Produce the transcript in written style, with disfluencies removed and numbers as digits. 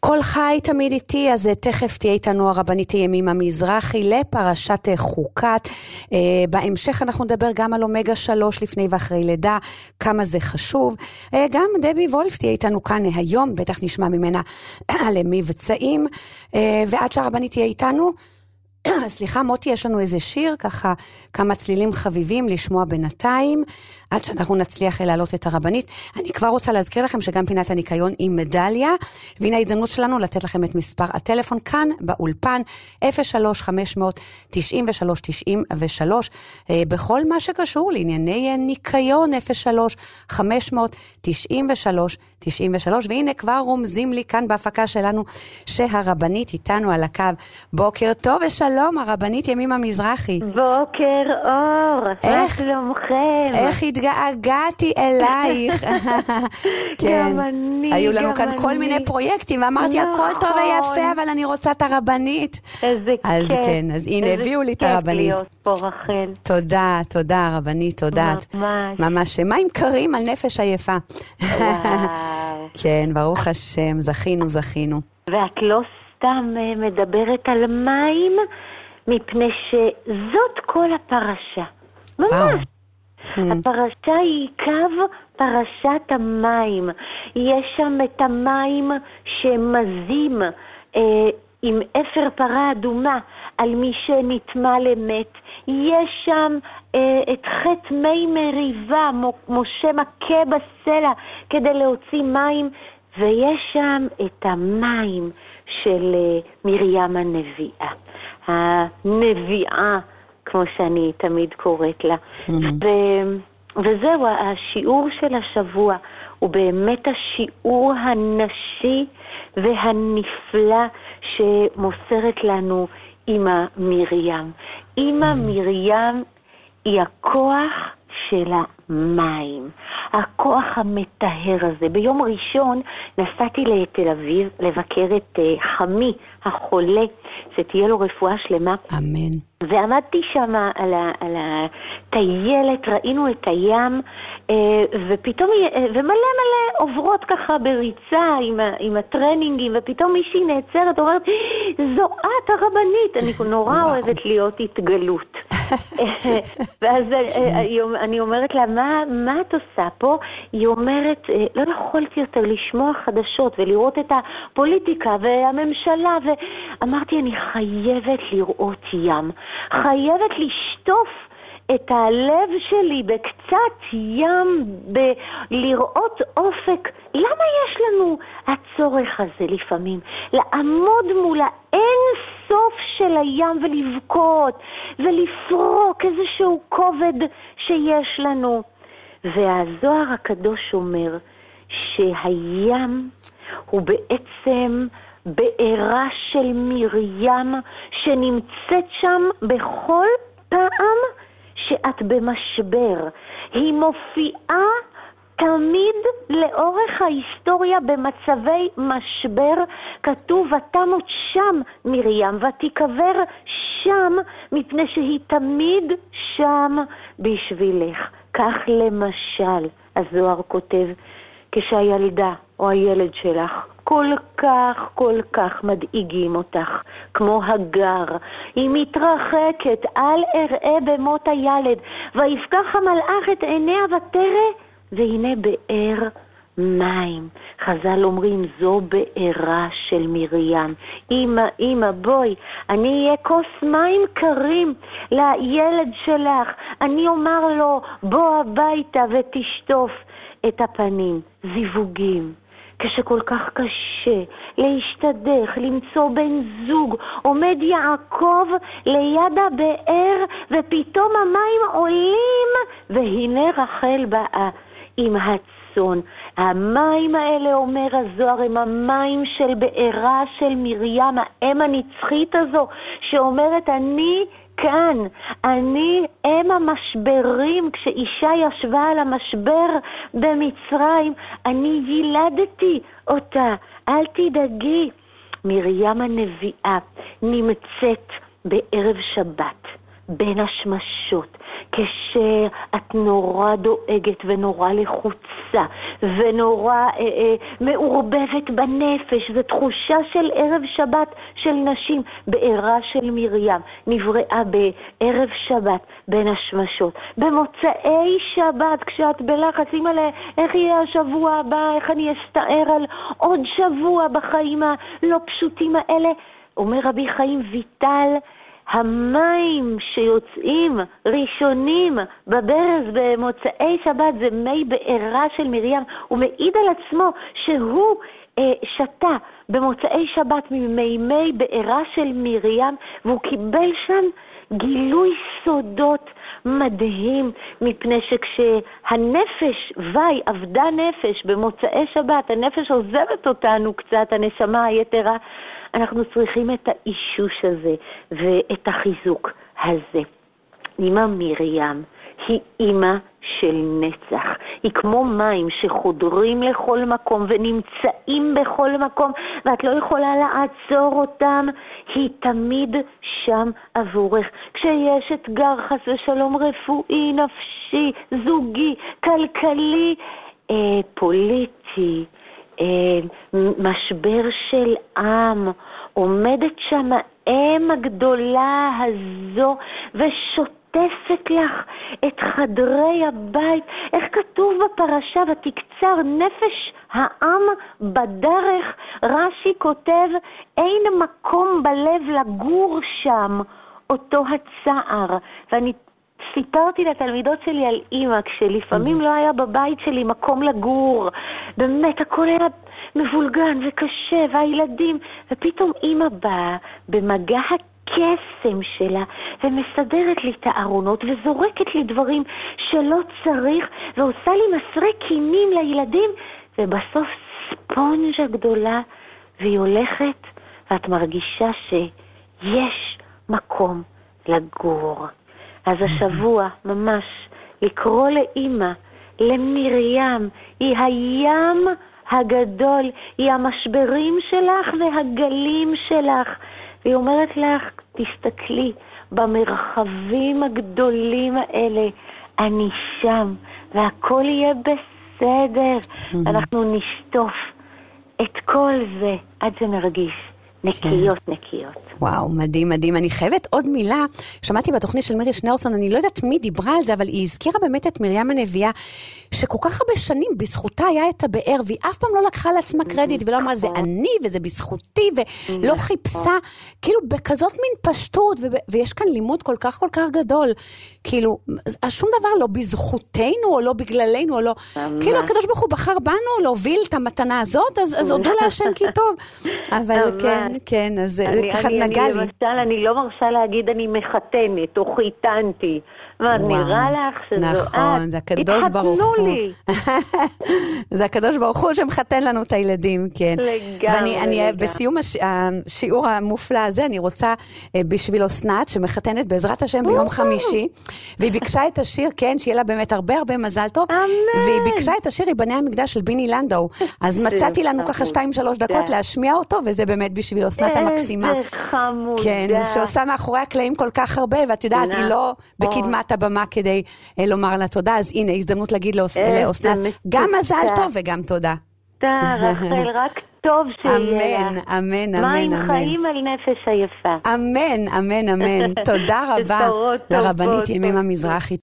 כל חי תמיד איתי, אז תכף תהיה איתנו הרבנית ימימה מזרחי לפרשת חוקת. בהמשך אנחנו נדבר גם על אומגה 3 לפני ואחרי לידה, כמה זה חשוב. גם דבי וולף תהיה איתנו כאן היום, בטח נשמע ממנה על מבצעים. ועד שהרבנית תהיה איתנו, סליחה מוטי, יש לנו איזה שיר, ככה כמה צלילים חביבים לשמוע בינתיים, עד שאנחנו נצליח להעלות את הרבנית. אני כבר רוצה להזכיר לכם שגם פינת הניקיון עם מדליה, והנה ההזדמנות שלנו לתת לכם את מספר הטלפון כאן באולפן, 03-593-93-93, בכל מה שקשור לענייני ניקיון, 03-593-93-93, והנה כבר רומזים לי כאן בהפקה שלנו שהרבנית איתנו על הקו. בוקר טוב ושלום, הרבנית ימימה מזרחי. בוקר אור, מה שלומכם? איך התגעגעתי אלייך. גם אני, היו לנו כאן כל מיני פרויקטים, ואמרתי הכל טוב ויפה, אבל אני רוצה את הרבנית. איזה כיף. אז כן, אז הנה הביאו לי את הרבנית. איזה כיף להיות פה, רחל. תודה, תודה הרבנית, תודה. ממש. מים קרים על נפש עייפה. כן, ברוך השם, זכינו. ואת לא סתם מדברת על מים, מפני שזאת כל הפרשה. ממש. הפרשה היא קו פרשת המים. יש שם את המים שמזים עם אפר פרה אדומה על מי שנטמא למת. יש שם את חטא מי מריבה, משה מכה בסלע כדי להוציא מים, ויש שם את המים של מרים הנביאה, כמו שאני תמיד קוראת לה. וזהו, השיעור של השבוע הוא באמת השיעור הנשי והנפלא שמוסרת לנו אמא מרים. אמא מרים היא הכוח של המים, הכוח המטהר הזה. ביום ראשון נסעתי לתל אביב לבקר את חמי החולה, שתהיה לו רפואה שלמה. אמן. ועמדתי שם על הטיילת, ראינו את הים, ופתאום, ומלא עוברות ככה בריצה עם הטרנינגים, ופתאום מישהי נעצרת, אומרת, זו את הרבנית. אני נורא אוהבת להיות התגלות. ואז אני אומרת לה, מה את עושה פה? היא אומרת, לא יכולתי יותר לשמוע חדשות ולראות את הפוליטיקה והממשלה, ואמרתי, אני חייבת לראות ים, חייבת לשטוף את הלב שלי בקצת ים, לראות אופק. למה יש לנו הצורך הזה לפעמים? לעמוד מול האין סוף של הים ולבכות ולפרוק איזשהו כובד שיש לנו. והזוהר הקדוש אומר שהים הוא בעצם בעירה של מרים שנמצאת שם בכל פעם שאת במשבר. היא מופיעה תמיד לאורך ההיסטוריה במצבי משבר. כתוב ותמות שם מרים ותיקבר שם, מפני שהיא תמיד שם בשבילך. כך למשל הזוהר כותב, כשהילדה או הילד שלך כל כך מדאיגים אותך, כמו הגר, היא מתרחקת, אל אראה במות הילד, ויפקח המלאך את עיניה ותרא, והנה באר מים. חז"ל אומרים, זו בעירה של מרים. אמא, בואי, אני אהיה כוס מים קרים לילד שלך, אני אומר לו, בוא הביתה ותשטוף את הפנים. זיווגים, כשכל כך קשה להשתדך, למצוא בן זוג, עומד יעקב ליד הבאר, ופתאום המים עולים, והנה רחל באה עם הצאן. המים האלה, אומר הזוהר, הם המים של בעירה של מרים, האם הנצחית הזו, שאומרת, אני כאן, אני אם המשברים. כשאישה ישבה על המשבר במצרים, אני ילדתי אותה, אל תדאגי. מרים הנביאה נמצאת בערב שבת בין השמשות, כשאת נורא דואגת ונורא לחוצה ונורא מעורבבת בנפש, זו תחושה של ערב שבת של נשים. בעירה של מרים נבראה בערב שבת בין השמשות. במוצאי שבת כשאת בלחץ, אימא'לה, איך יהיה השבוע הבא, איך אני אסתער על עוד שבוע בחיים הלא פשוטים האלה, אומר רבי חיים ויטל, המים שיוצאים ראשונים בברז במוצאי שבת זה מי בעירה של מרים. הוא מעיד על עצמו שהוא שתה במוצאי שבת ממימי בעירה של מרים, והוא קיבל שם גילוי סודות מדהים, מפני שכשהנפש עבדה נפש במוצאי שבת, הנפש עוזבת אותנו קצת, הנשמה היתרה, אנחנו צריכים את האישוש הזה ואת החיזוק הזה. אמא מרים היא אמא של נצח. היא כמו מים שחודרים לכל מקום ונמצאים בכל מקום, ואת לא יכולה לעצור אותם. היא תמיד שם עבורך. כשיש אתגר חס ושלום רפואי, נפשי, זוגי, כלכלי, פוליטי, משבר של עם, עומדת שם האם הגדולה הזו ושוטפת לך את חדרי הבית. איך כתוב בפרשה, ותקצר נפש העם בדרך, רש"י כותב, אין מקום בלב לגור שם אותו הצער. ואני סיפרתי לתלמידות שלי על אמא, כשלפעמים לא היה בבית שלי מקום לגור, באמת הכל היה מבולגן וקשה, והילדים, ופתאום אמא באה במגע הקסם שלה ומסדרת לי את הארונות וזורקת לי דברים שלא צריך, ועושה לי מסרי קינים לילדים, ובסוף ספונג'ה גדולה, והיא הולכת ואת מרגישה שיש מקום לגור. אז השבוע ממש לקרוא לאמא, למרים, היא הים הגדול, היא המשברים שלך והגלים שלך. והיא אומרת לך, תסתכלי במרחבים הגדולים האלה, אני שם, והכל יהיה בסדר. אנחנו נשטוף את כל זה עד שנרגיש נקיות, נקיות. וואו, מדהים, מדהים. אני חייבת עוד מילה. שמעתי בתוכנית של מירי שניאורסון, אני לא יודעת מי דיברה על זה, אבל היא הזכירה באמת את מרים הנביאה, שכל כך הרבה שנים בזכותה היה את הבאר, והיא אף פעם לא לקחה לעצמה קרדיט, ולא אמרה, זה אני וזה בזכותי, ולא חיפשה, כאילו בכזאת מין פשטות, ויש כאן לימוד כל כך גדול, כאילו, שום דבר לא בזכותנו, או לא בגללנו, או לא, כאילו הקדוש ברוך הוא בחר בנו להוביל את המתנה הזאת, אז הודו להשם כי טוב. אבל כן, אז ככה נגע לי. למשל, אני לא מרשה להגיד אני מחתנת, או חיתנתי. מה, נראה לך שזו נכון, זה הקדוש ברוך הוא. זה הקדוש ברוך הוא שמחתן לנו את הילדים, כן. ואני בסיום השיעור המופלא הזה, אני רוצה בשביל אסנת, שמחתנת בעזרת השם ביום חמישי, והיא ביקשה את השיר, כן, שיהיה לה באמת הרבה מזל טוב, והיא ביקשה את השיר יבנה המקדש של ביני לנדאו, אז מצאתי לנו ככה 2-3 דקות להשמיע אותו, וזה באמת בשביל אסנת המקסימה. איזה חמודה. כן, שעושה מאחורי הקלעים כל כך הרבה, ואת יודעת, היא לא בקדמת הבמה כדי לומר לה תודה, אז הנה, הזדמנות להגיד לאסנת, גם מזל טוב וגם תודה. רחל, רק טוב שיהיה לך. אמן. מים חיים על נפש היפה. אמן. תודה רבה לרבנית ימימה מזרחי.